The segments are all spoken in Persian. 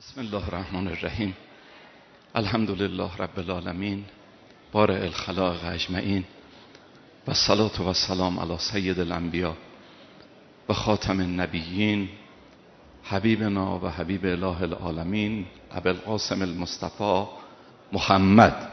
بسم الله الرحمن الرحیم. الحمد لله رب العالمین، بارئ الخلائق اجمعین، و الصلاة و السلام علی سید الانبیاء و خاتم النبیین، حبیبنا و حبیب اله العالمین ابی القاسم المصطفى محمد.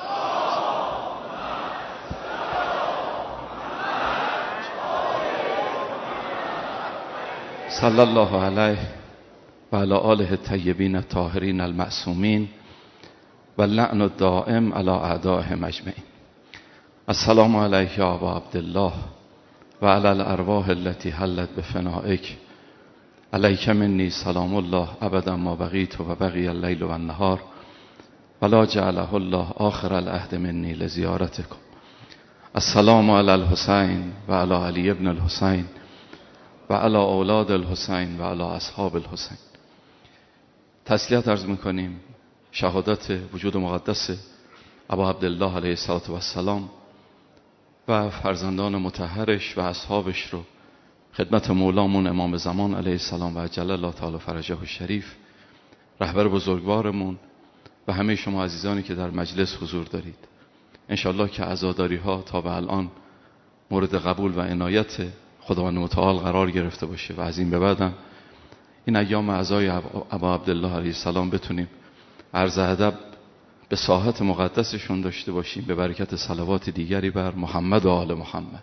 صلی الله علیه و علی آله الطیبین الطاهرین المعصومین و اللعن الدائم علی اعدائهم اجمعین. السلام علیک یا ابا عبدالله و علی الارواح التي حلت بفنائک. علیک منی سلام الله ابدا ما بقیت و بقی اللیل و النهار ولا جعله الله آخر العهد منی لزیارتکم. السلام علی الحسین و علی علی ابن الحسین و علی اولاد الحسین و علی اصحاب الحسین. تسلیت عرض میکنیم شهادت وجود مقدس ابا عبدالله علیه السلام و فرزندان مطهرش و اصحابش رو خدمت مولامون امام زمان علیه السلام و عجل الله تعالی فرجه الشریف، رهبر بزرگوارمون و همه شما عزیزانی که در مجلس حضور دارید. انشالله که عزاداری ها تا به الان مورد قبول و عنایت خداوند متعال قرار گرفته باشه و از این به بعدم این ایام عزای ابا عبدالله علیه السلام بتونیم عرض ادب به ساحت مقدسشون داشته باشیم به برکت صلوات دیگری بر محمد و آل محمد.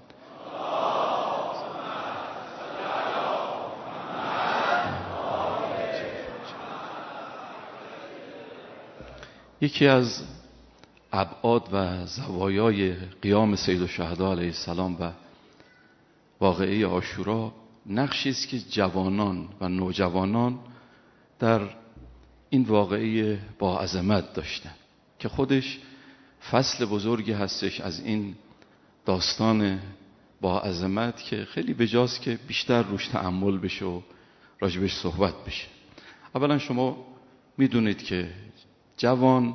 یکی از ابعاد و زوایای قیام سید الشهدا علیه السلام و واقعه عاشورا نقشی است که جوانان و نوجوانان در این واقعه با عظمت داشتن که خودش فصل بزرگی هستش از این داستان با عظمت که خیلی بجاست که بیشتر روش تأمل بشه و راجبش صحبت بشه. اولا شما میدونید که جوان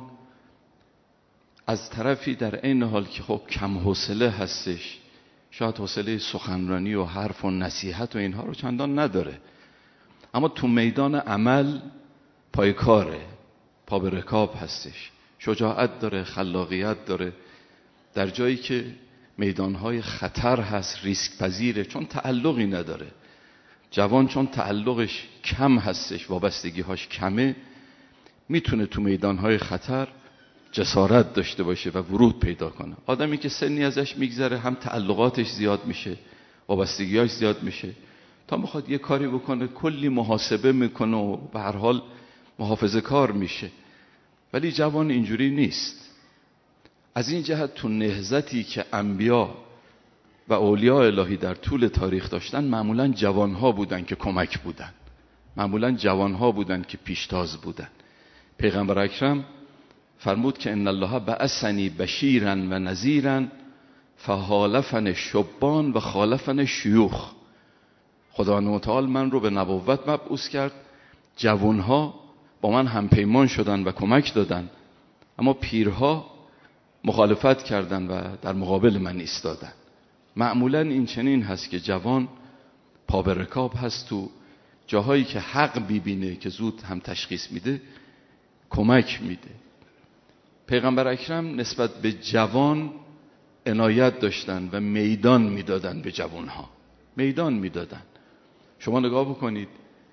از طرفی در عین حال که خب کم حوصله هستش، شاید حوصله سخنرانی و حرف و نصیحت و اینها رو چندان نداره، اما تو میدان عمل پای کاره، پا به رکاب هستش، شجاعت داره، خلاقیت داره. در جایی که میدانهای خطر هست ریسک پذیره، چون تعلقی نداره. جوان چون تعلقش کم هستش، وابستگیهاش کمه، میتونه تو میدانهای خطر جسارت داشته باشه و ورود پیدا کنه. آدمی که سنی ازش میگذره هم تعلقاتش زیاد میشه، وابستگیاش زیاد میشه، تا میخواد یه کاری بکنه کلی محاسبه میکنه و به هر حال محافظه کار میشه. ولی جوان اینجوری نیست. از این جهت تو نهضتی که انبیا و اولیاء الهی در طول تاریخ داشتن معمولا جوانها بودن که کمک بودن، معمولا جوانها بودن که پیشتاز بودن. پیغمبر اکرم فرمود که ان الله بعثنی بشیرا و نذیرا فخالفنی الشبان و خالفنی الشیوخ. خداوند متعال من رو به نبوت مبعوث کرد، جوانها با من همپیمان شدن و کمک دادن، اما پیرها مخالفت کردن و در مقابل من ایستادن. معمولا این چنین هست که جوان پا به رکاب هست، تو جاهایی که حق بیبینه که زود هم تشخیص میده کمک میده. پیغمبر اکرم نسبت به جوان عنایت داشتن و میدان میدادن به جوانها، میدان میدادن. شما نگاه بکنید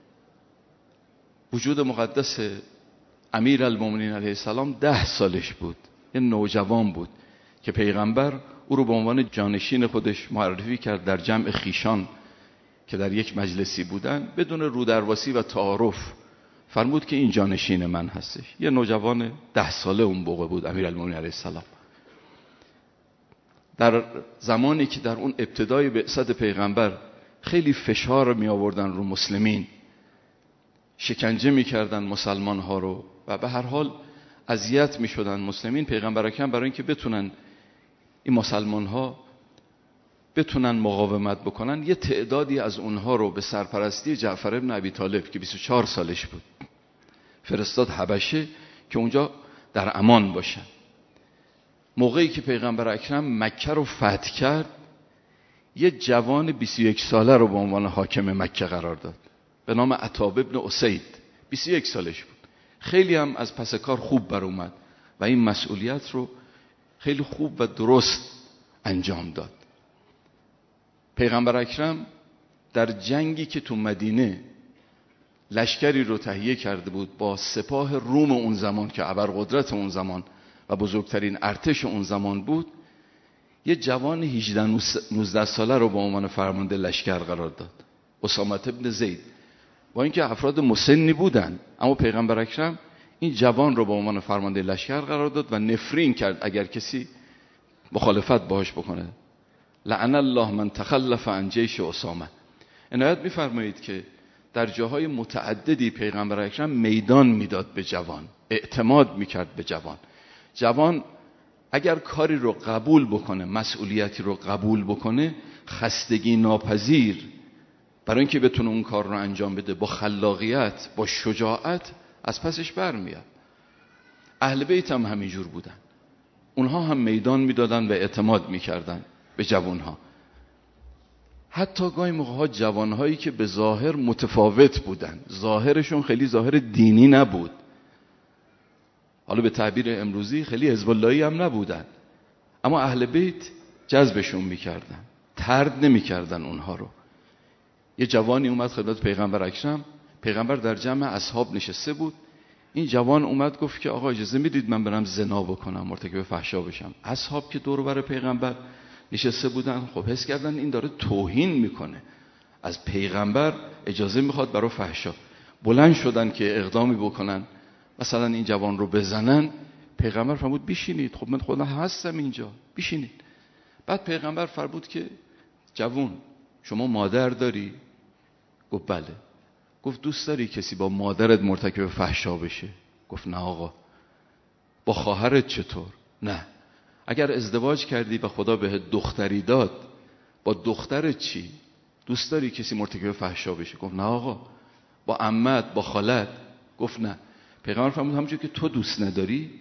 وجود مقدس امیر المومنین علیه السلام 10 سالش بود، یه نوجوان بود که پیغمبر او رو به عنوان جانشین خودش معرفی کرد در جمع خیشان که در یک مجلسی بودن، بدون رودرواسی و تعارف فرمود که این جانشین من هستش. یه نوجوان 10 ساله اون موقع بود امیر المومنین علیه السلام. در زمانی که در اون ابتدای بعثت پیغمبر خیلی فشار می آوردن رو مسلمین، شکنجه می کردن مسلمان ها رو و به هر حال اذیت می شدن مسلمین، پیغمبر اکرم برای اینکه بتونن این مسلمان ها بتونن مقاومت بکنن، یه تعدادی از اونها رو به سرپرستی جعفر ابن ابی طالب که 24 سالش بود فرستاد حبشه که اونجا در امان باشن. موقعی که پیغمبر اکرم مکه رو فتح کرد، یه جوان 21 ساله رو به عنوان حاکم مکه قرار داد به نام عتاب ابن اسید. 21 سالش بود. خیلی هم از پس کار خوب بر اومد و این مسئولیت رو خیلی خوب و درست انجام داد. پیغمبر اکرم در جنگی که تو مدینه لشکری رو تهیه کرده بود با سپاه روم اون زمان که ابرقدرت اون زمان و بزرگترین ارتش اون زمان بود، یه جوان 18-19 ساله رو به عنوان فرمانده لشکر قرار داد، اسامه بن زید. با اینکه افراد مسنی بودن، اما پیغمبر اکرم این جوان رو به عنوان فرمانده لشکر قرار داد و نفرین کرد اگر کسی مخالفت باهاش بکنه. لعن الله من تخلف عن جیش اسامه. عنایت می‌فرمایید که در جاهای متعددی پیغمبر اکرم میدان میداد به جوان، اعتماد میکرد به جوان. جوان اگر کاری رو قبول بکنه، مسئولیتی رو قبول بکنه، خستگی ناپذیر برای اینکه بتونه اون کار رو انجام بده، با خلاقیت، با شجاعت از پسش برمیاد. اهل بیت هم همینجور بودن، اونها هم میدان میدادن و اعتماد میکردن به جوانها. حتی گاهی موقع‌ها جوانهایی که به ظاهر متفاوت بودن، ظاهرشون خیلی ظاهر دینی نبود، حالا به تعبیر امروزی خیلی حزب اللهی هم نبودن، اما اهل بیت جذبشون میکردن، طرد نمیکردن اونها رو. یه جوانی اومد خدمت پیغمبر اکرم، پیغمبر در جمع اصحاب نشسته بود، این جوان اومد گفت که آقا اجازه میدید من برم زنا بکنم، مرتکب فحشا بشم. اصحاب که دور و بر پیغمبر نشسته بودن، خب حس کردن این داره توهین میکنه، از پیغمبر اجازه میخواد برای فحشا. بلند شدن که اقدامی بکنن، مثلا این جوان رو بزنن. پیغمبر فرمود بشینید، خب من خودم هستم اینجا، بشینید. بعد پیغمبر فرمود که جوان شما مادر داری؟ گفت بله. گفت دوست داری کسی با مادرت مرتکب فحشا بشه؟ گفت نه آقا. با خواهرت چطور؟ نه. اگر ازدواج کردی و خدا بهت دختری داد، با دخترت چی؟ دوست داری کسی مرتکب فحشا بشه؟ گفت نه آقا. با عمت، با خالت؟ گفت نه. پیغمبر فرمود همونجور که تو دوست نداری،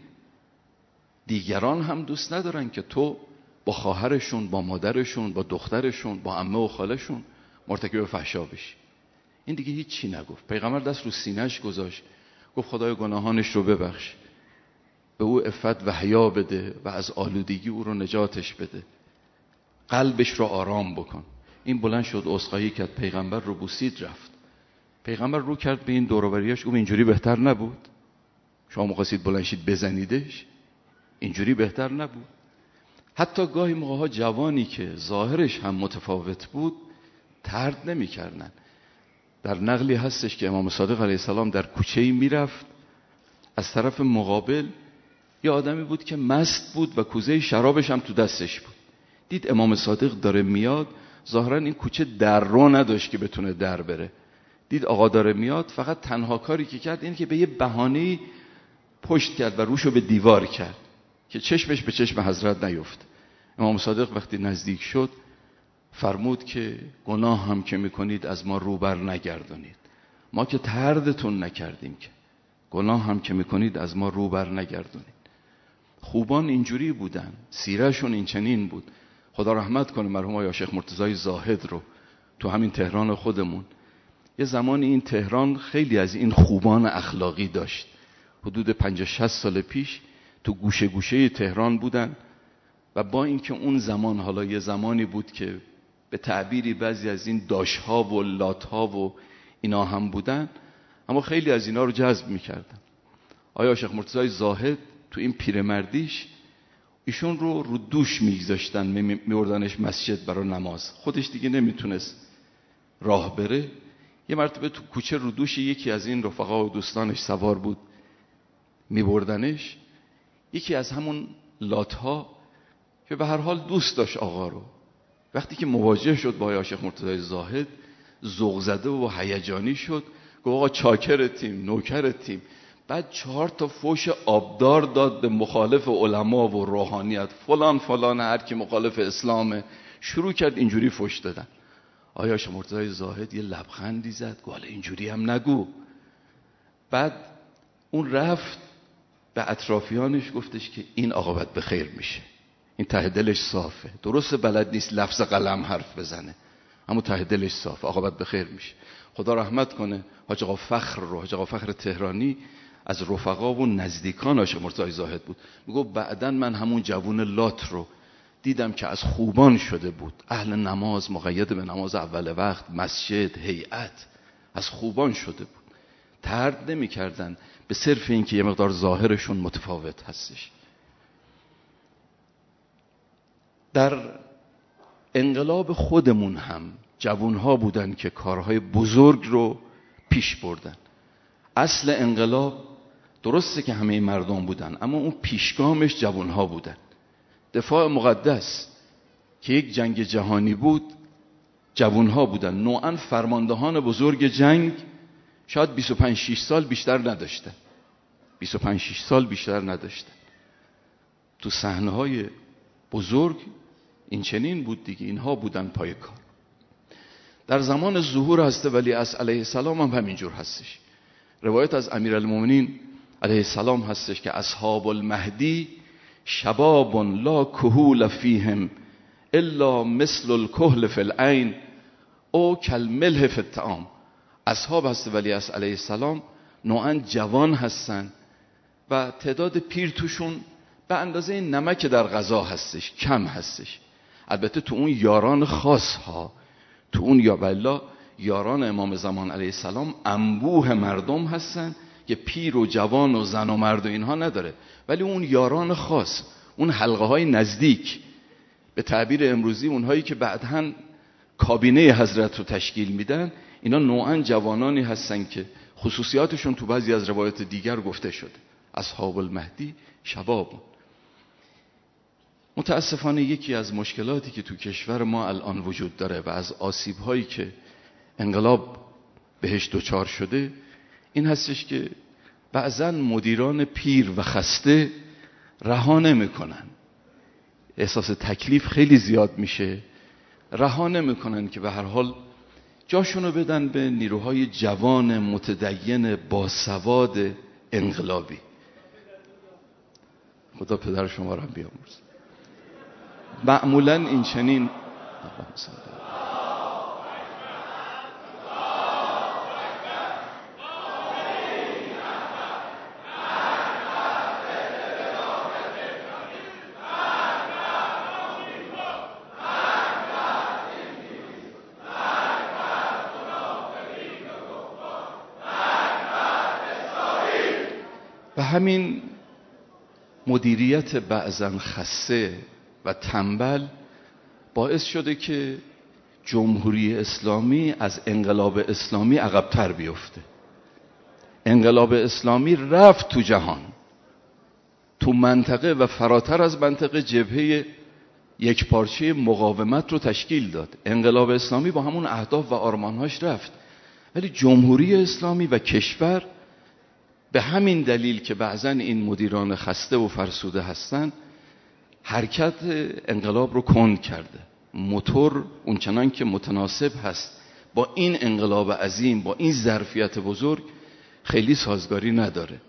دیگران هم دوست ندارن که تو با خواهرشون، با مادرشون، با دخترشون، با عمه و خالشون مرتکب فحشا بشی. این دیگه هیچ چی نگفت. پیغمبر دست رو سینه‌اش گذاشت، گفت خدای گناهانش رو ببخش، به او عفت و حیا بده و از آلودگی او رو نجاتش بده، قلبش رو آرام بکن. این بلند شد عذرخواهی کرد، پیغمبر رو بوسید رفت. پیغمبر رو کرد به این دور و بریاش، گفت اینجوری بهتر نبود؟ شما می‌خواستید بلند شید بزنیدش؟ اینجوری بهتر نبود؟ حتی گاهی موقع‌ها جوانی که ظاهرش هم متفاوت بود طرد نمی‌کردن. در نقلی هستش که امام صادق علیه السلام در کوچه‌ای میرفت، از طرف مقابل یه آدمی بود که مست بود و کوزه شرابش هم تو دستش بود. دید امام صادق داره میاد، ظاهرا این کوچه در رو نداشت که بتونه در بره. دید آقا داره میاد، فقط تنها کاری که کرد اینه که به یه بهانه‌ای پشت کرد و روشو به دیوار کرد که چشمش به چشم حضرت نیفت. امام صادق وقتی نزدیک شد فرمود که گناه هم که میکنید از ما رو بر نگردونید، ما که طردتون نکردیم، که گناه هم که میکنید از ما رو بر نگردونید. خوبان اینجوری بودن، سیرهشون این چنین بود. خدا رحمت کنه مرحوم آقای شیخ مرتضی زاهد رو تو همین تهران خودمون. یه زمانی این تهران خیلی از این خوبان اخلاقی داشت. حدود 50-60 سال پیش تو گوشه گوشه تهران بودن و با اینکه اون زمان حالا یه زمانی بود که به تعبیری بعضی از این داشها و لاتها و اینا هم بودن، اما خیلی از اینا رو جذب میکردن. آیا شیخ مرتضی زاهد تو این پیرمردیش ایشون رو دوش میگذاشتن، میوردنش مسجد برای نماز. خودش دیگه نمیتونست راه بره. یه مرتبه تو کوچه رو دوش یکی از این رفقا و دوستانش سوار بود، میبردنش. یکی از همون لاتها که به هر حال دوست داشت آقا رو، وقتی که مواجه شد با آقای شیخ مرتضی زاهد ذوق زده و هیجانی شد، گفت آقا چاکرتیم، نوکرتیم. بعد 4 تا فوش آبدار داد به مخالف علما و روحانیت، فلان فلان، هر کی مخالف اسلامه. شروع کرد اینجوری فوش دادن. آقای شیخ مرتضی زاهد یه لبخندی زد، گفت اینجوری هم نگو. بعد اون رفت به اطرافیانش گفتش که این عاقبت به خیر میشه، این ته دلش صافه، درسته بلد نیست لفظ قلم حرف بزنه، اما ته دلش صافه، عاقبت به خیر میشه. خدا رحمت کنه حاج آقا فخر رو، حاج آقا فخر تهرانی از رفقا و نزدیکان عاشق مرتضی زاهد بود. میگفت بعدن من همون جوون لات رو دیدم که از خوبان شده بود، اهل نماز، مقید به نماز اول وقت، مسجد، هیئت، از خوبان شده بود. طرد نمی کردن به صرف این که یه مقدار ظاهرشون متفاوت هستش. در انقلاب خودمون هم جوانها بودن که کارهای بزرگ رو پیش بردن. اصل انقلاب درسته که همه مردم بودن، اما اون پیشگامش جوانها بودن. دفاع مقدس که یک جنگ جهانی بود، جوانها بودن. نوعاً فرماندهان بزرگ جنگ شاید 25-6 سال بیشتر نداشتن. 25-6 سال بیشتر نداشتن. تو صحنه‌های بزرگ این چنین بود دیگه، اینها بودن پای کار. در زمان ظهور حضرت ولیعصر علیه السلام هم همینجور هستش. روایت از امیرالمومنین علیه السلام هستش که اصحاب المهدی شباب لا کهول فیهم الا مثل الکحل فی العین او کالملح فی الطعام. اصحاب حضرت ولیعصر علیه السلام نوعاً جوان هستن و تعداد پیر توشون به اندازه نمک در غذا هستش، کم هستش. البته تو اون یاران خاص ها، تو اون یاران امام زمان علیه السلام انبوه مردم هستن که پیر و جوان و زن و مرد و اینها نداره، ولی اون یاران خاص، اون حلقه های نزدیک، به تعبیر امروزی اونهایی که بعداً کابینه حضرت رو تشکیل میدن، اینا نوعاً جوانانی هستن که خصوصیاتشون تو بعضی از روایات دیگر گفته شده. اصحاب المهدی شباب. متاسفانه یکی از مشکلاتی که تو کشور ما الان وجود داره و از آسیب‌هایی که انقلاب بهش دچار شده این هستش که بعضن مدیران پیر و خسته رها نمی‌کنن. احساس تکلیف خیلی زیاد میشه، رها نمی‌کنن که به هر حال جاشونو بدن به نیروهای جوان متدین باسواد انقلابی. خدا پدر شما رو هم بیامرزه. معمولاً این چنین و همین مدیریت بعضاً خسته و تنبل باعث شده که جمهوری اسلامی از انقلاب اسلامی عقب‌تر بیفته. انقلاب اسلامی رفت تو جهان، تو منطقه و فراتر از منطقه جبهه یک پارچه مقاومت رو تشکیل داد. انقلاب اسلامی با همون اهداف و آرمانهاش رفت، ولی جمهوری اسلامی و کشور به همین دلیل که بعضاً این مدیران خسته و فرسوده هستن حرکت انقلاب رو کند کرده. موتور اونچنان که متناسب هست با این انقلاب عظیم، با این ظرفیت بزرگ، خیلی سازگاری نداره.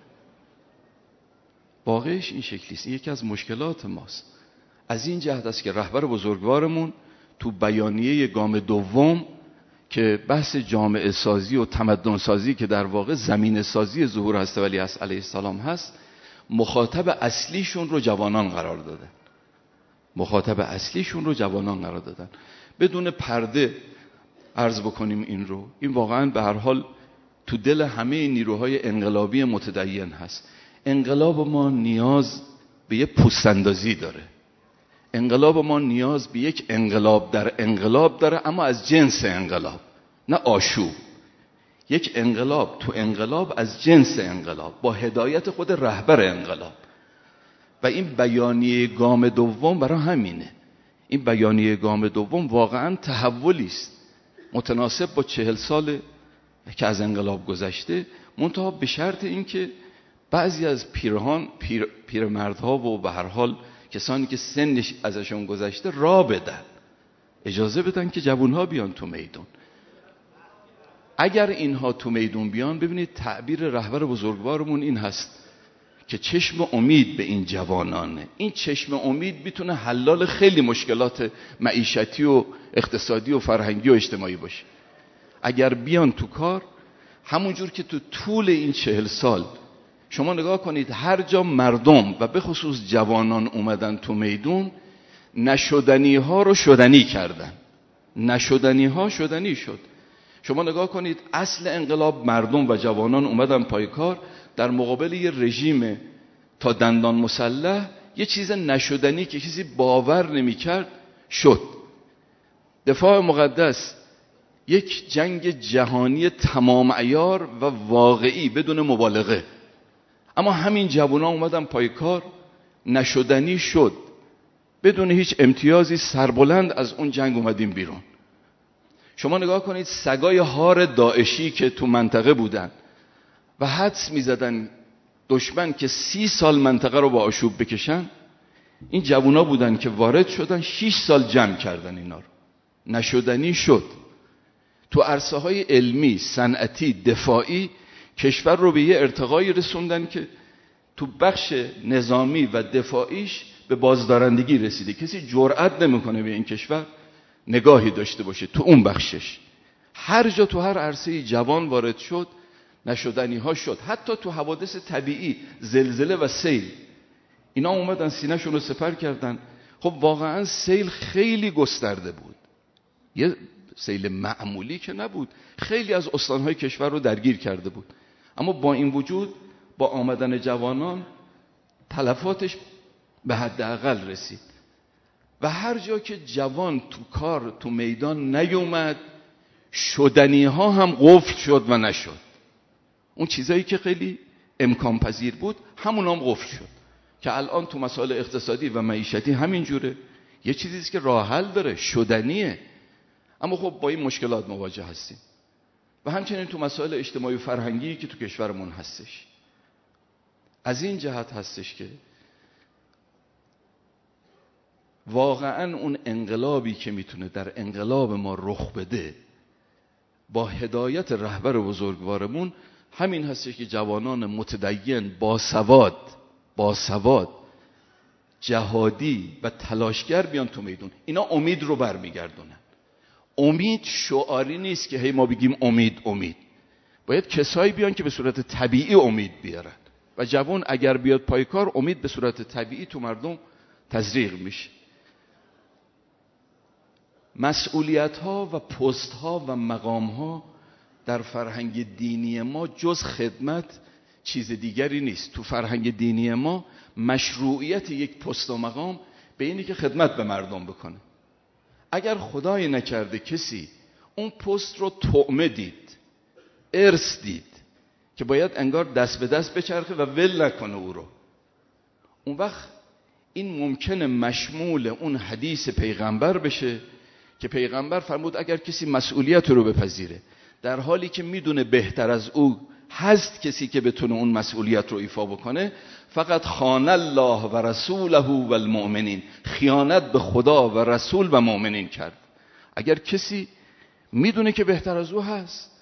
واقعش این شکلیست. یکی از مشکلات ماست. از این جهت است که رهبر بزرگوارمون تو بیانیه گام دوم که بحث جامعه سازی و تمدن سازی که در واقع زمین سازی ظهور حضرت ولیعصر علیه السلام هست، مخاطب اصلیشون رو جوانان قرار دادن. مخاطب اصلیشون رو جوانان قرار دادن. بدون پرده عرض بکنیم این رو، این واقعا به هر حال تو دل همه نیروهای انقلابی متدین هست. انقلاب ما نیاز به یک پوست‌اندازی داره. انقلاب ما نیاز به یک انقلاب در انقلاب داره، اما از جنس انقلاب، نه آشوب. یک انقلاب تو انقلاب از جنس انقلاب با هدایت خود رهبر انقلاب. و این بیانیه گام دوم برای همینه. این بیانیه گام دوم واقعا تحولی است متناسب با 40 سال که از انقلاب گذشته، منتها به شرط اینکه بعضی از پیرمردها و به هر حال کسانی که سنش ازشون گذشته راه بدن، اجازه بدن که جوانها بیان تو میدون. اگر اینها تو میدون بیان، ببینید تعبیر رهبر بزرگوارمون این هست که چشم امید به این جوانانه. این چشم امید میتونه حلال خیلی مشکلات معیشتی و اقتصادی و فرهنگی و اجتماعی باشه. اگر بیان تو کار، همونجور که تو طول این 40 سال شما نگاه کنید هر جا مردم و به خصوص جوانان اومدن تو میدون، نشدنی ها رو شدنی کردن، نشدنی ها شدنی شد. شما نگاه کنید اصل انقلاب مردم و جوانان اومدن پای کار، در مقابل یه رژیم تا دندان مسلح، یه چیز نشدنی که کسی باور نمی‌کرد شد. دفاع مقدس یک جنگ جهانی تمام عیار و واقعی بدون مبالغه، اما همین جوونا اومدن پای کار، نشدنی شد، بدون هیچ امتیازی سربلند از اون جنگ اومدیم بیرون. شما نگاه کنید سگای هار داعشی که تو منطقه بودن و حدس میزدن دشمن که 30 سال منطقه رو با آشوب بکشن، این جوونا بودن که وارد شدن 6 سال جمع کردن اینا رو. نشدنی شد. تو عرصه های علمی، صنعتی، دفاعی کشور رو به یه ارتقایی رسوندن که تو بخش نظامی و دفاعیش به بازدارندگی رسیده. کسی جرئت نمیکنه به این کشور نگاهی داشته باشه تو اون بخشش. هر جا تو هر عرصه جوان وارد شد، نشدنی ها شد. حتی تو حوادث طبیعی، زلزله و سیل، اینا اومدن سینه‌شون رو سپر کردن. خب واقعا سیل خیلی گسترده بود، یه سیل معمولی که نبود، خیلی از استانهای کشور رو درگیر کرده بود. اما با این وجود با آمدن جوانان تلفاتش به حداقل رسید. و هر جا که جوان تو کار، تو میدان نیومد، شدنی ها هم قفل شد و نشد. اون چیزایی که خیلی امکان پذیر بود همون هم قفل شد، که الان تو مسائل اقتصادی و معیشتی همین جوره. یه چیزیست که راه حل داره، شدنیه، اما خب با این مشکلات مواجه هستیم. و همچنین تو مسائل اجتماعی و فرهنگی که تو کشورمون هستش. از این جهت هستش که واقعا اون انقلابی که میتونه در انقلاب ما رخ بده با هدایت رهبر بزرگوارمون همین هستش که جوانان متدین باسواد جهادی و تلاشگر بیان تو میدون. اینا امید رو برمیگردونن. امید شعاری نیست که هی ما بگیم امید. باید کسایی بیان که به صورت طبیعی امید بیارن و جوان اگر بیاد پای کار، امید به صورت طبیعی تو مردم تزریق میشه. مسئولیت ها و پست ها و مقام ها در فرهنگ دینی ما جز خدمت چیز دیگری نیست. تو فرهنگ دینی ما مشروعیت یک پست و مقام به اینه که خدمت به مردم بکنه. اگر خدای نکرده کسی اون پست رو طعمه دید، ارث دید که باید انگار دست به دست بچرخه و ول نکنه او رو، اون وقت این ممکنه مشمول اون حدیث پیغمبر بشه که پیغمبر فرمود اگر کسی مسئولیت رو بپذیره در حالی که میدونه بهتر از او هست کسی که بتونه اون مسئولیت رو ایفا بکنه، فقط خان الله و رسوله و المؤمنین، خیانت به خدا و رسول و مؤمنین کرد. اگر کسی میدونه که بهتر از او هست،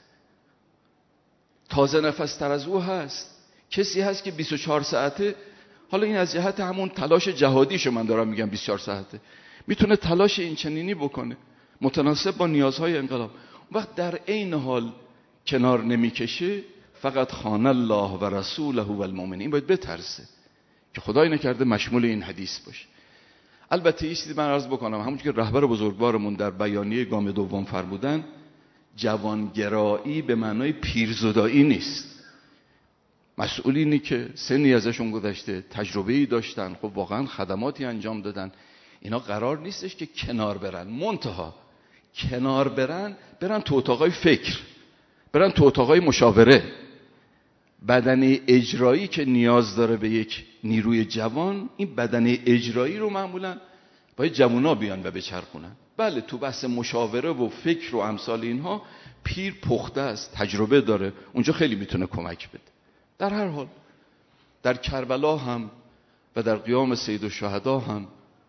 تازه نفس تر از او هست، کسی هست که 24 ساعته، حالا این از جهت همون تلاش جهادیشو من دارم میگم، 24 ساعته میتونه تلاش این چنینی بکنه متناسب با نیازهای انقلاب، وقت در عین حال کنار نمیکشه، فقط خان الله و رسوله و المؤمنین، باید بترسه که خدای نکرده مشمول این حدیث باشه. البته یه چیزی من عرض بکنم، همونجوری که رهبر بزرگوارمون در بیانیه گام دوم فرمودن، جوانگرایی به معنای پیرزدایی نیست. مسئولینی که سنی ازشون گذشته، تجربه‌ای داشتن، خب واقعا خدماتی انجام دادن، اینا قرار نیستش که کنار برن. منتها کنار برن تو اتاقای فکر، برن تو اتاقای مشاوره. بدنه اجرایی که نیاز داره به یک نیروی جوان، این بدنه اجرایی رو معمولا باید جوونا بیان و بچرخونن. بله تو بحث مشاوره و فکر و امثال اینها پیر پخته است، تجربه داره، اونجا خیلی میتونه کمک بده. در هر حال در کربلا هم و در قیام سید الشهدا هم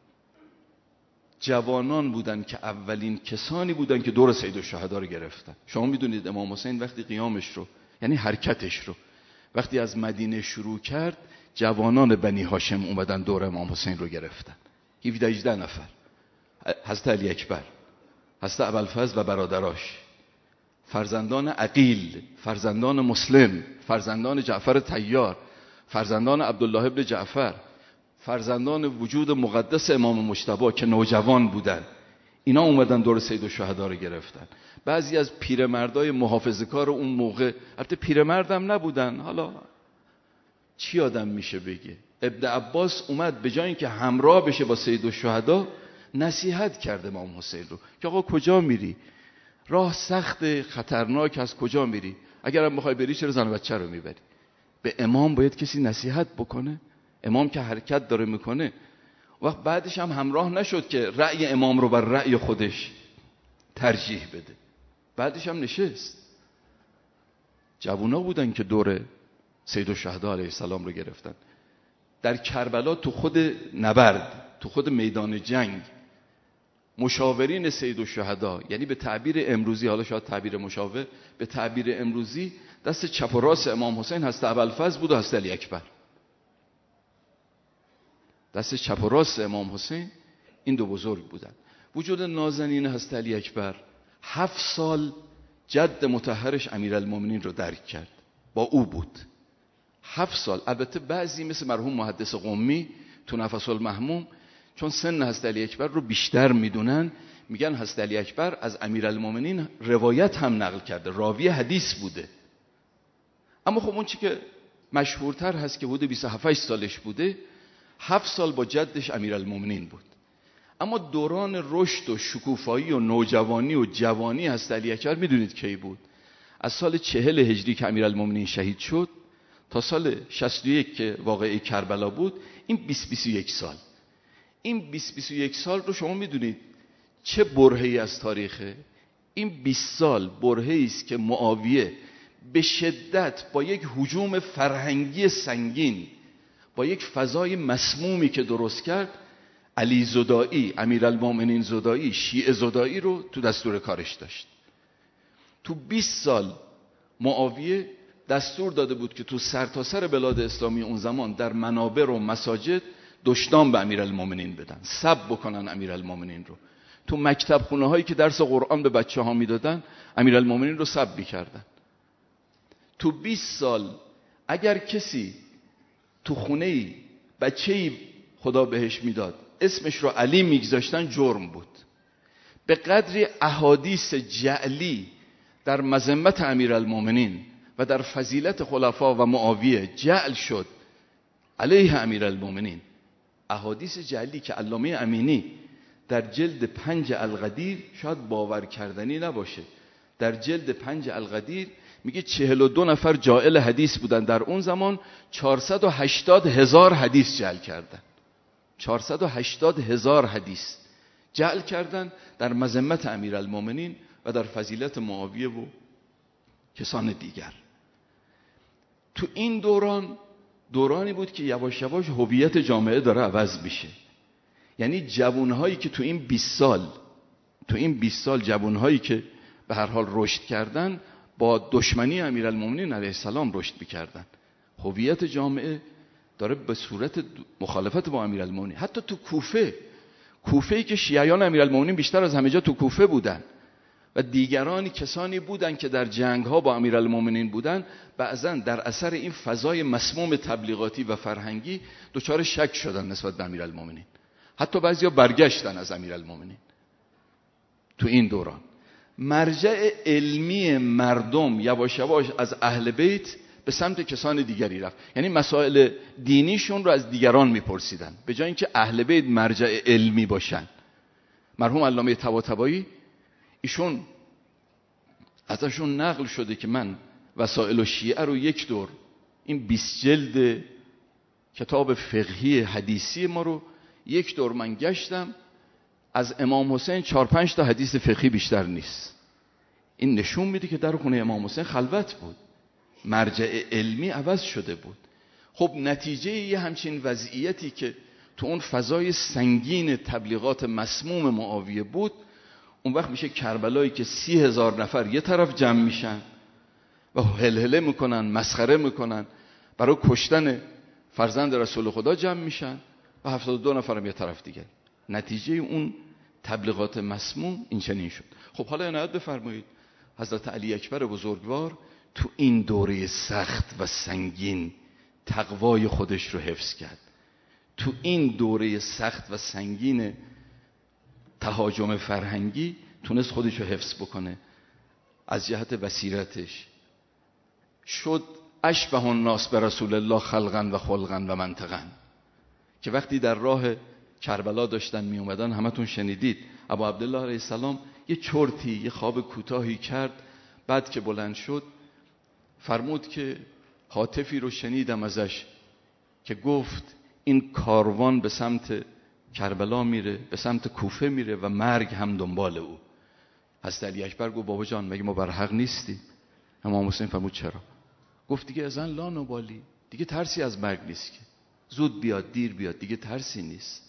جوانان بودن که اولین کسانی بودن که دور سید الشهدا رو گرفتن. شما میدونید امام حسین وقتی قیامش رو، یعنی حرکتش رو، وقتی از مدینه شروع کرد، جوانان بنی هاشم اومدن دور امام حسین رو گرفتن. 17-18 نفر، حضرت علی اکبر، حضرت ابوالفضل و برادراش، فرزندان عقیل، فرزندان مسلم، فرزندان جعفر طیار، فرزندان عبدالله ابن جعفر، فرزندان وجود مقدس امام مجتبی که نوجوان بودن، اینا اومدن دور سید الشهدا رو گرفتن. بعضی از پیرمردای محافظه‌کار اون موقع، البته پیرمردم نبودن، حالا چی آدم میشه بگه، ابن عباس اومد به جای اینکه همراه بشه با سید الشهدا نصیحت کرد امام حسین رو که آقا کجا میری؟ راه سخت، خطرناک، از کجا میری؟ اگرم بخوای بری چرا زن و بچه رو میبری؟ به امام باید کسی نصیحت بکنه؟ امام که حرکت داره میکنه. وقت بعدش هم همراه نشد که رأی امام رو بر رأی خودش ترجیح بده. بعدش هم نشست. جوونا بودن که دور سید الشهدا علیه السلام رو گرفتن. در کربلا تو خود نبرد، تو خود میدان جنگ، مشاورین سید الشهدا، یعنی به تعبیر امروزی، حالا شاید تعبیر مشاور، به تعبیر امروزی دست چپ و راست امام حسین هست ابوالفضل بود و هست علی اکبر. دست چپ و راست امام حسین این دو بزرگ بودن. وجود نازنین هست علی اکبر 7 سال جد مطهرش امیرالمومنین رو درک کرد، با او بود 7 سال. البته بعضی مثل مرحوم محدث قمی تو نفس المحموم چون سن حضرت علی اکبر رو بیشتر میدونن، میگن حضرت علی اکبر از امیرالمومنین روایت هم نقل کرده، راوی حدیث بوده. اما خب اون چی که مشهورتر هست که حدود 27 سالش بوده، 7 سال با جدش امیرالمومنین بود. اما دوران رشد و شکوفایی و نوجوانی و جوانی حضرت علی اکبر میدونید کی بود؟ از سال 40 هجری که امیرالمومنین شهید شد تا سال 61 که واقعه کربلا بود، این 20-21 سال. این 20-21 سال رو شما میدونید چه برهه‌ای از تاریخه؟ این 20 سال برهه‌ای است که معاویه به شدت با یک هجوم فرهنگی سنگین، با یک فضای مسمومی که درست کرد، علی زدائی، امیرالمومنین زدائی، شیعه زدائی رو تو دستور کارش داشت. تو 20 سال معاویه دستور داده بود که تو سرتاسر بلاد اسلامی اون زمان در منابر و مساجد دشنام به امیرالمومنین بدن، سب بکنن امیرالمومنین رو. تو مکتب خونه هایی که درس قرآن به بچه ها میدادن امیرالمومنین رو سب میکردن. تو 20 سال اگر کسی تو خونه‌ای بچه‌ای خدا بهش میداد اسمش رو علی میگذاشتن جرم بود. به قدری احادیث جعلی در مذمت امیرالمومنین و در فضیلت خلفا و معاویه جعل شد علیه امیرالمومنین، احادیث جعلی که علامه امینی در جلد 5 القدیر، شاید باور کردنی نباشه، در جلد 5 القدیر میگه 42 نفر جاعل حدیث بودن در اون زمان، 480,000 حدیث جعل کردن. 480,000 حدیث جعل کردن در مذمت امیرالمومنین و در فضیلت معاویه و کسان دیگر. تو این دورانی بود که یواش یواش هویت جامعه داره عوض میشه. یعنی جوانهایی که تو این 20 سال جوانهایی که به هر حال رشد کردن با دشمنی امیرالمومنین علیه السلام رشد میکردن. هویت جامعه داره به صورت مخالفت با امیرالمومنین. حتی تو کوفه‌ای که شیعیان امیرالمومنین بیشتر از همه جا تو کوفه بودن و دیگرانی کسانی بودن که در جنگ‌ها با امیرالمومنین بودن، بعضاً در اثر این فضای مسموم تبلیغاتی و فرهنگی دچار شک شدن نسبت به امیرالمومنین. حتی بعضیا برگشتن از امیرالمومنین. تو این دوران مرجع علمی مردم یواش یواش از اهل بیت به سمت کسان دیگری رفت. یعنی مسائل دینیشون رو از دیگران میپرسیدن به جای اینکه اهل بیت مرجع علمی باشن. مرحوم علامه طباطبایی ایشون ازشون نقل شده که من وسائل الشیعه رو یک دور، این 20 جلد کتاب فقهی حدیثی ما رو یک دور من گشتم، از امام حسین 4-5 تا حدیث فقهی بیشتر نیست. این نشون میده که در خونه امام حسین خلوت بود، مرجع علمی عوض شده بود. خب نتیجه یه همچین وضعیتی که تو اون فضای سنگین تبلیغات مسموم معاویه بود، اون وقت میشه کربلایی که 30,000 نفر یه طرف جمع میشن و هلهله میکنن، مسخره میکنن، برای کشتن فرزند رسول خدا جمع میشن و 72 نفرم یه طرف دیگه. نتیجه اون تبلیغات مسموم این چنین شد. خب حالا عنایت بفرمایید، حضرت علی اکبر بزرگوار تو این دوره سخت و سنگین تقوای خودش رو حفظ کرد. تو این دوره سخت و سنگین تهاجم فرهنگی تونست خودش رو حفظ بکنه. از جهت بصیرتش شد اشبه الناس به رسول الله خلقا و خلقا و منطقا، که وقتی در راه کربلا داشتن می اومدن همتون شنیدید ابو عبدالله علیه السلام یه چرتی، یه خواب کوتاهی کرد. بعد که بلند شد فرمود که هاتفی رو شنیدم ازش که گفت این کاروان به سمت کربلا میره، به سمت کوفه میره و مرگ هم دنبال او. حضرت علی اکبر گفت بابا جان مگه ما بر حق نیستیم؟ امام حسین فرمود چرا؟ گفت دیگه ازن لا نبالی، دیگه ترسی از مرگ نیست که، زود بیاد دیر بیاد دیگه ترسی نیست.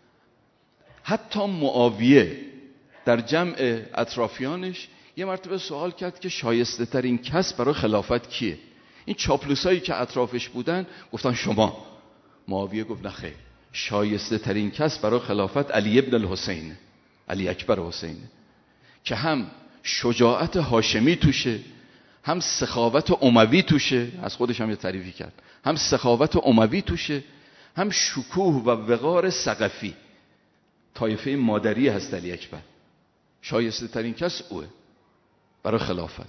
حتی معاویه در جمع اطرافیانش یه مرتبه سوال کرد که شایسته ترین کس برای خلافت کیه؟ این چاپلوسایی که اطرافش بودن گفتن شما. معاویه گفت نه خیر، شایسته ترین کس برای خلافت علی ابن الحسین، علی اکبر حسین، که هم شجاعت هاشمی توشه، هم سخاوت اموی توشه، از خودش هم یه تعریفی کرد، هم سخاوت اموی توشه، هم شکوه و وقار ثقفی، طایفه مادری هست علی اکبر. شایسته ترین کس اوه برای خلافت.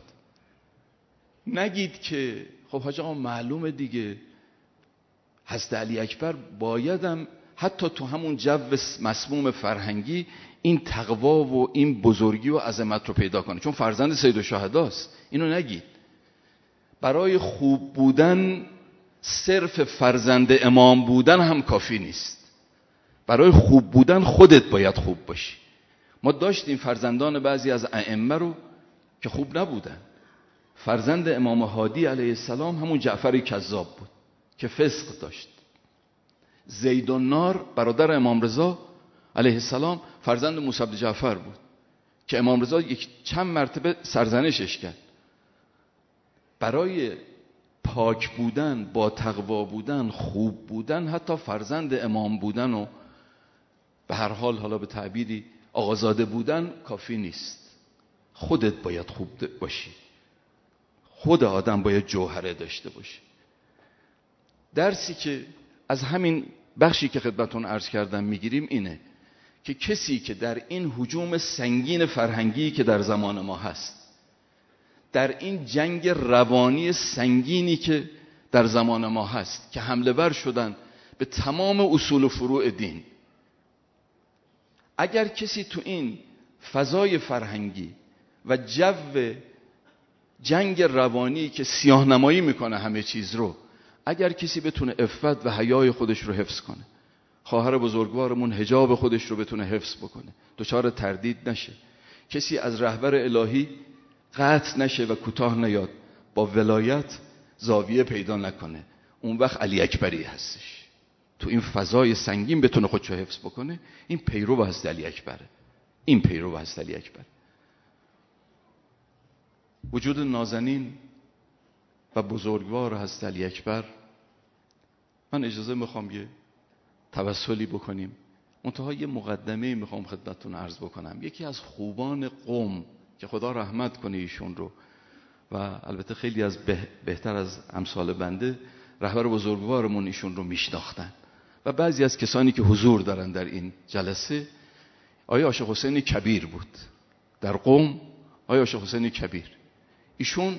نگید که خب حاج آقا معلومه دیگه حضرت علی اکبر بایدم حتی تو همون جو مسموم فرهنگی این تقوا و این بزرگی و عظمت رو پیدا کنه، چون فرزند سید الشهداست. اینو نگید. برای خوب بودن صرف فرزند امام بودن هم کافی نیست. برای خوب بودن خودت باید خوب باشی. ما داشتیم فرزندان بعضی از ائمه رو که خوب نبودن. فرزند امام هادی علیه السلام همون جعفر کذاب بود که فسق داشت. زید النار برادر امام رضا علیه السلام فرزند موسی بن جعفر بود که امام رضا چند مرتبه سرزنشش کرد. برای پاک بودن، با تقوا بودن، خوب بودن، حتی فرزند امام بودن و به هر حال حالا به تعبیری آقازاده بودن کافی نیست. خودت باید خوب باشی. خود آدم باید جوهره داشته باشه. درسی که از همین بخشی که خدمتون عرض کردم میگیریم اینه که کسی که در این هجوم سنگین فرهنگی که در زمان ما هست، در این جنگ روانی سنگینی که در زمان ما هست که حمله ور شدن به تمام اصول و فروع دین، اگر کسی تو این فضای فرهنگی و جو جنگ روانی که سیاه‌نمایی میکنه همه چیز رو، اگر کسی بتونه عفت و حیای خودش رو حفظ کنه، خواهر بزرگوارمون حجاب خودش رو بتونه حفظ بکنه، دچار تردید نشه، کسی از رهبر الهی قطع نشه و کوتاه نیاد، با ولایت زاویه پیدا نکنه، اون وقت علی اکبری هستش. تو این فضای سنگین بتونه خودشو حفظ بکنه، این پیرو هست علی اکبره. این پیرو هست علی اکبر. وجود نازنین و بزرگوار هست علی اکبر. من اجازه میخوام یه توسلی بکنیم. منتها یه مقدمه میخوام خدمتتون عرض بکنم. یکی از خوبان قوم که خدا رحمت کنه ایشون رو، و البته خیلی از بهتر از امثال بنده رهبر بزرگوارمون ایشون رو میشناختن و بعضی از کسانی که حضور دارن در این جلسه، آیا عاشق حسین کبیر بود در قوم. آیا عاشق حسین کبیر ایشون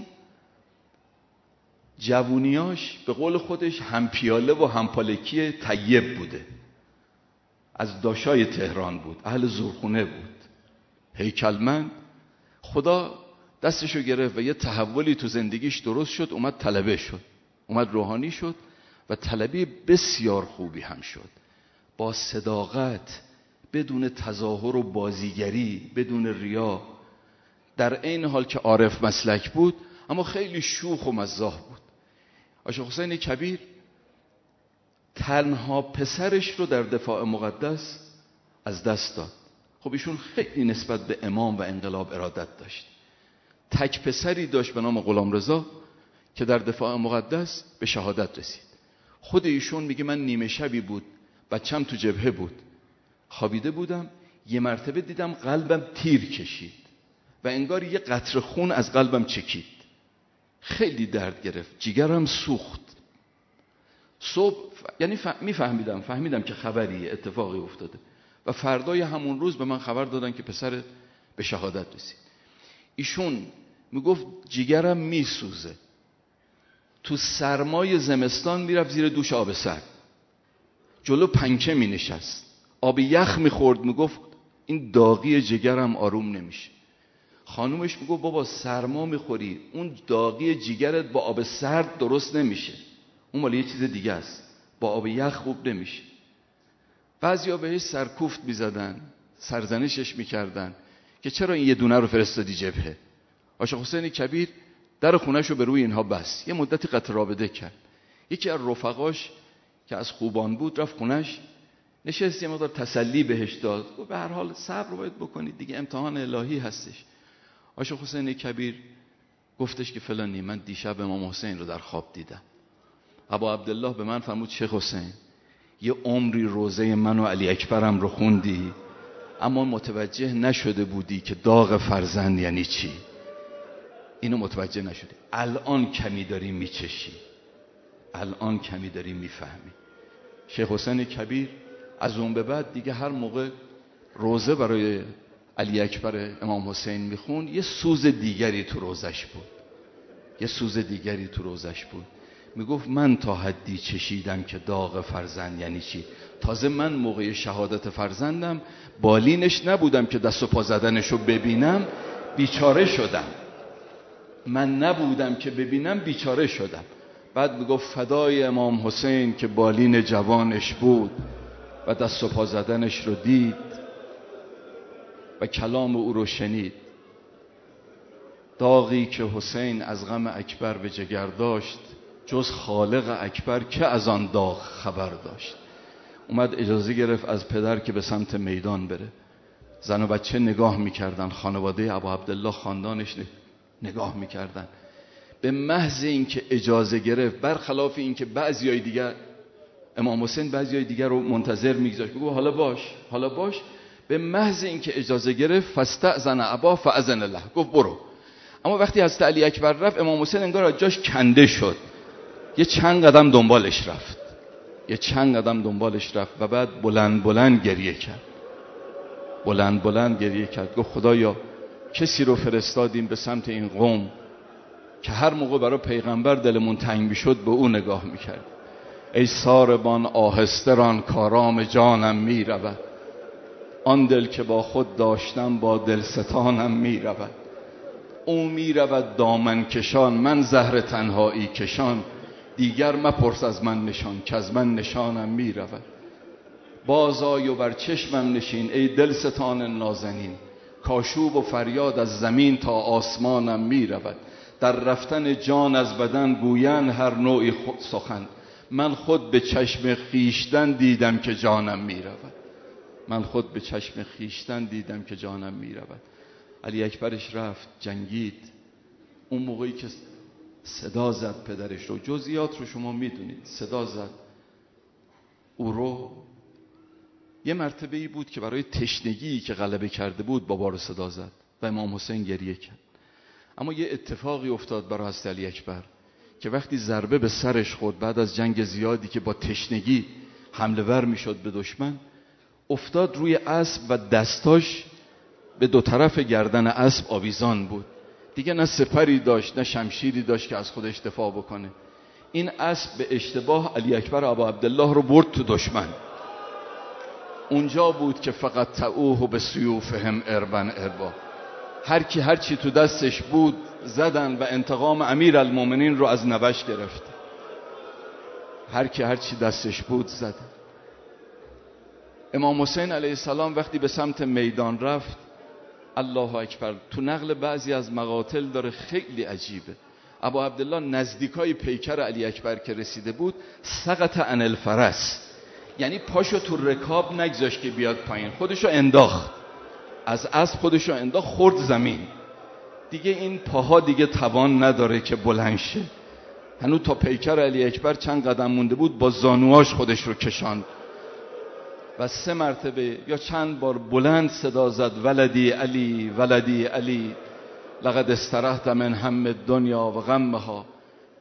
جوونیاش به قول خودش هم پیاله و هم پالکی طیب بوده. از داشای تهران بود، اهل زورخونه بود، هیکلمند. خدا دستشو گرفت و یه تحولی تو زندگیش درست شد، اومد طلبه شد، اومد روحانی شد و طلبه بسیار خوبی هم شد، با صداقت، بدون تظاهر و بازیگری، بدون ریا، در این حال که عارف مسلک بود اما خیلی شوخ و مزاح بود. عاشق حسین کبیر تنها پسرش رو در دفاع مقدس از دست داد. خب ایشون خیلی نسبت به امام و انقلاب ارادت داشت. تک پسری داشت به نام غلامرضا که در دفاع مقدس به شهادت رسید. خود ایشون میگه من نیمه شبی بود، بچم تو جبهه بود، خوابیده بودم، یه مرتبه دیدم قلبم تیر کشید و انگار یه قطره خون از قلبم چکید. خیلی درد گرفت، جیگرم سوخت. صبح یعنی فهمیدم که خبری اتفاقی افتاده و فردای همون روز به من خبر دادن که پسر به شهادت رسید. ایشون میگفت جیگرم میسوزه، تو سرمای زمستان میرفت زیر دوش آب سرد، جلو پنکه مینشست، آب یخ میخورد، میگفت این داغی جگرم آروم نمیشه. خانومش میگفت بابا سرما میخوری، اون داغی جگرت با آب سرد درست نمیشه، اون مال یه چیز دیگه است، با آب یخ خوب نمیشه. بعضیا بهش سرکوفت میزدن، سرزنشش میکردن که چرا این یه دونه رو فرستادی جبهه. عاشق حسین کبیر در خونه‌شو به روی اینها بست، یه مدتی قطع رابطه کرد. یکی از رفقاش که از خوبان بود رفت خونه‌ش نشست، یه مقدار تسلی بهش داد، گفت به هر حال صبر باید بکنید دیگه، امتحان الهی هستش. عاشق حسین کبیر گفتش که فلانی من دیشب امام حسین رو در خواب دیدم. ابا عبدالله به من فرمود شیخ حسین یه عمری روزه من و علی اکبرم رو خوندی اما متوجه نشده بودی که داغ فرزند یعنی چی. اینو متوجه نشدی، الان کمی داری میچشی، الان کمی داری میفهمی. شیخ حسین کبیر از اون به بعد دیگه هر موقع روزه برای علی اکبر امام حسین میخوند یه سوز دیگری تو روزش بود، یه سوز دیگری تو روزش بود. میگفت من تا حدی چشیدم که داغ فرزند یعنی چی. تازه من موقع شهادت فرزندم بالینش نبودم که دست و پا زدنشو ببینم، بیچاره شدم. من نبودم که ببینم، بیچاره شدم. بعد میگفت فدای امام حسین که بالین جوانش بود و دست و پا زدنش رو دید و کلام او رو شنید. داغی که حسین از غم اکبر به جگر داشت، جز خالق اکبر که از آن داغ خبر داشت. اومد اجازه گرفت از پدر که به سمت میدان بره. زن و بچه نگاه میکردن، خانواده ابا عبدالله خاندانش نگاه میکردن. به محض اینکه اجازه گرفت، برخلاف اینکه بعضیای دیگر امام حسین بعضیای دیگر رو منتظر میگذاشت بگو حالا باش حالا باش، به محض اینکه اجازه گرفت فاستأذن ابا فاذن الله، گفت برو. اما وقتی حضرت علی اکبر رفت، امام حسین انگار از جاش کنده شد، یه چند قدم دنبالش رفت، یه چند قدم دنبالش رفت و بعد بلند بلند گریه کرد، بلند بلند گریه کرد. گفت خدایا کسی رو فرستادیم به سمت این قوم که هر موقع برای پیغمبر دلمون تنگ میشد به او نگاه میکرد. ای ساربان آهسته ران کارام جانم میرود، آن دل که با خود داشتم با دلستانم میرود. او میرود دامن کشان، من زهر تنهایی کشان، دیگر مپرس از من نشان که از من نشانم میرود. باز آی و بر چشمم نشین ای دلستان نازنین، کاشوب و فریاد از زمین تا آسمانم میرود. در رفتن جان از بدن گویند هر نوعی سخن، من خود به چشم خیشتن دیدم که جانم میرود، من خود به چشم خیشتن دیدم که جانم میرود. علی اکبرش رفت جنگید. اون موقعی که صدا زد پدرش رو، جزئیات رو شما میدونید، صدا زد او رو. یه مرتبه‌ای بود که برای تشنگی که غلبه کرده بود بابا رو صدا زد و امام حسین گریه کرد. اما یه اتفاقی افتاد برای حضرت علی اکبر که وقتی ضربه به سرش خورد بعد از جنگ زیادی که با تشنگی حمله ور میشد به دشمن، افتاد روی اسب و دستاش به دو طرف گردن اسب آویزان بود. دیگه نه سپری داشت نه شمشیری داشت که از خودش دفاع بکنه. این اسب به اشتباه علی اکبر ابا عبدالله رو برد تو دشمن. اونجا بود که فقط تعوه به سیوفهم اربن اربا، هر چی تو دستش بود زدن و انتقام امیر المومنین رو از نبش گرفت. هر چی دستش بود زدن. امام حسین علیه السلام وقتی به سمت میدان رفت، الله اکبر، تو نقل بعضی از مقاتل داره خیلی عجیبه. ابا عبدالله نزدیکای پیکر علی اکبر که رسیده بود، سقط عن الفرس، یعنی پاشو تو رکاب نگذاشت که بیاد پایین، خودشو انداخت از اسب، خودشو انداخت خورد زمین. دیگه این پاها دیگه توان نداره که بلند شه. هنوز تا پیکر علی اکبر چند قدم مونده بود، با زانواش خودش رو کشاند و 3 مرتبه یا چند بار بلند صدا زد ولدی علی ولدی علی لقد استرحت من هم الدنیا و غمها.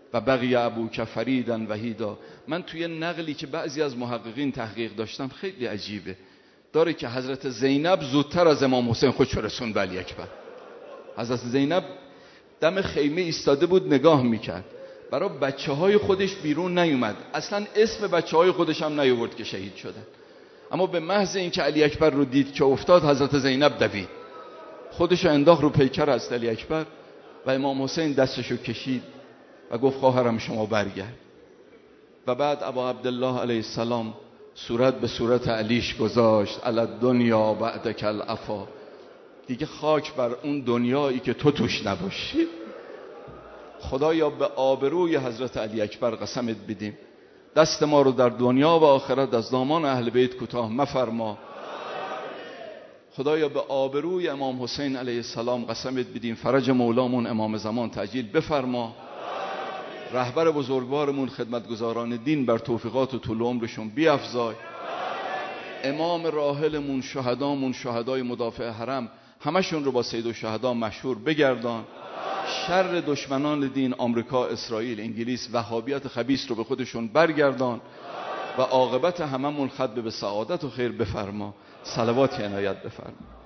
و بقی ابوک فریدا وحیدا. من توی نقلی که بعضی از محققین تحقیق داشتم خیلی عجیبه، داره که حضرت زینب زودتر از امام حسین خودشو رسوند به علی اکبر. حضرت زینب دم خیمه ایستاده بود نگاه میکرد، برای بچه های خودش بیرون نیومد، اصلا اسم بچه های خودش هم نیاورد که شهید شدن. اما به محض اینکه علی اکبر رو دید که افتاد، حضرت زینب دوید خودشو انداخت رو پیکر از علی اکبر و امام حسین دستشو کشید و گفت خواهرم شما برگرد. و بعد ابا عبدالله علیه السلام صورت به صورت علیش گذاشت، علی دنیا بعدک العفا، دیگه خاک بر اون دنیایی که تو توش نباشی. خدایا به آبروی حضرت علی اکبر قسمت بدیم دست ما رو در دنیا و آخرت از دامان اهل بیت کوتاه مفرما. خدایا به آبروی امام حسین علیه السلام قسمت بدیم فرج مولامون امام زمان تعجیل بفرما. رهبر بزرگوارمون خدمتگزاران دین بر توفیقات و طول عمرشون بیفزای. امام راحلمون شهدامون شهدای مدافع حرم همشون رو با سید الشهدا مشهور بگردان. شر دشمنان دین آمریکا، اسرائیل، انگلیس، وهابیت خبیث رو به خودشون برگردان و عاقبت هممون ختم به سعادت و خیر بفرما. صلوات عنایت بفرما.